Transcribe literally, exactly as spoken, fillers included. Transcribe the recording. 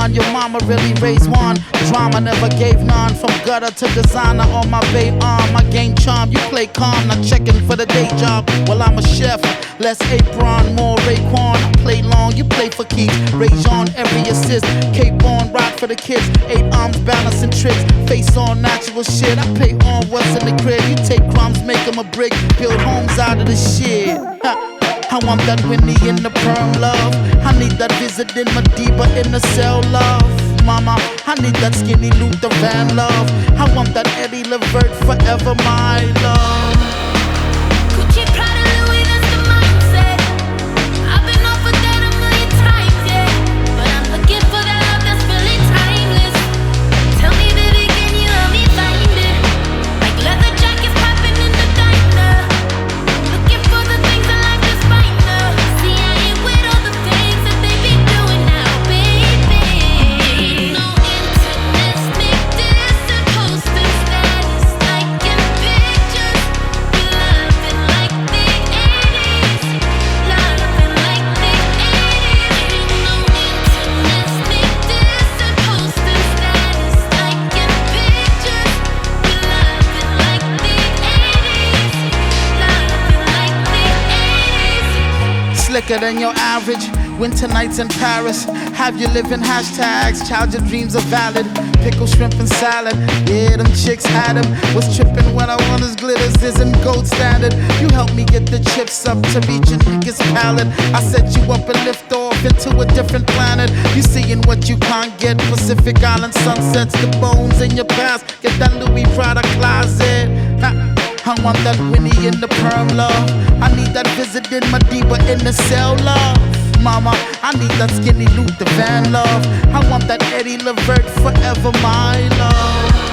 son, your mama really raised one. Drama never gave none. From gutter to designer on my bay arm. I gain charm, you play calm, not checking for the day job. Well, I'm a chef, less apron, more Raekwon. I play long, you play for keeps. Rage on every assist, cape on, rock for the kids. Eight arms balancing tricks, face on natural shit. I pay on what's in the crib. You take crumbs, make them a brick, build homes out of the shit. Ha. I want that Winnie in the perm love. I need that visit in Madiba in the cell love. Mama, I need that skinny Luther Van love. I want that Eddie Levert forever my love. Gucci, Prada, Louis, that's the mindset. I've been off of that a million times, yeah. But I'm looking for that love that's really timeless. Tell me, baby, can you help me find it? Like leather jackets popping in the diner. Looking for the things I like to find her. See, I ain't with all the things that they be doing now, baby. No internet, make this and posting status like in pictures. You're loving like the eighties, loving like the eighties. No internet, make this and posting status like in pictures. You're loving like the eighties, loving like the eighties. Slicker than your average. Winter nights in Paris. Have you living hashtags? Child, your dreams are valid. Pickle, shrimp, and salad. Yeah, them chicks had them. Was tripping when I want his glitters isn't gold standard. You helped me get the chips up to reach a nigga's palate. I set you up and lift off into a different planet. You seeing what you can't get. Pacific Island sunsets, the bones in your past. Get that Louis Prada closet. Ha. I want that Winnie in the perm love. I need that visit in Madiba in the cell love. Mama, I need that skinny Luther Van love. I want that Eddie Levert forever my love.